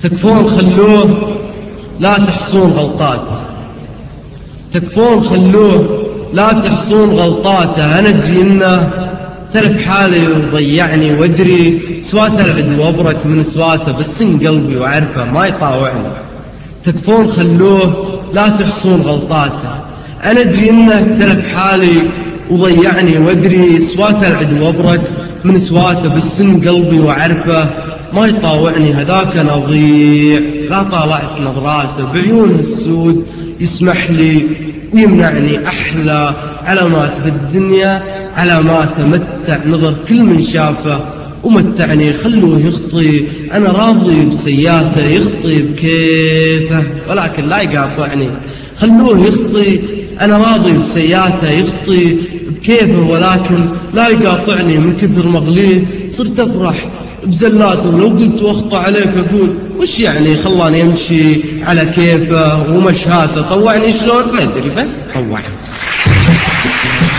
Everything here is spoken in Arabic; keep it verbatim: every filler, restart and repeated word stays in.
تكفون خلوه لا تحصون غلطاته، تكفون خلوه لا تحصون غلطاته. أنا أدري إنه تلف حالي وضيعني، وأدري سوات العدو أبرك من سواته، بس إن قلبي وعرفه ما يطاوعني. تكفون خلوه لا تحصون غلطاته. أنا أدري إنه تلف حالي وضيعني، وأدري سوات العدو أبرك من سواته، بس إن قلبي وعرفه ما يطاوعني. هذاك أنا أضيع لا طالعت نظراته، بعيونه السود يسمح لي ويمنعني أحلى علامات بالدنيا، علامات متع نظر كل من شافه ومتعني. خلوه يخطي أنا راضي بسياته، يخطي بكيفه ولكن لا يقاطعني. خلوه يخطي أنا راضي بسياته، يخطي بكيفه ولكن لا يقاطعني. من كثر مغليه صرت أفرح بزلاته، ولو قلت واخطى عليك أقول وش يعني خلاني أمشي على كيفه ومشاته. طوعني شلون ما أدري بس طوعني.